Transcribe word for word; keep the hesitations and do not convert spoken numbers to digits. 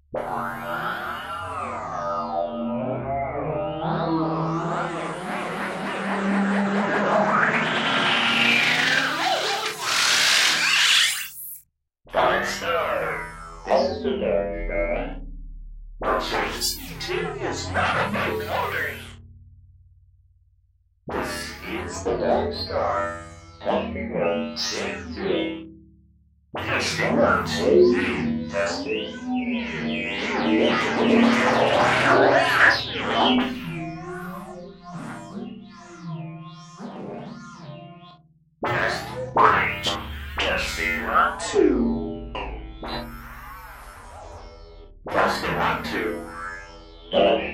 Five star. This is the North Star. Purchase two is not a no order. This is the North Star. Testing one, two, three. Testing one, two, three. Testing. Test one. Testing one, two. Testing one, two.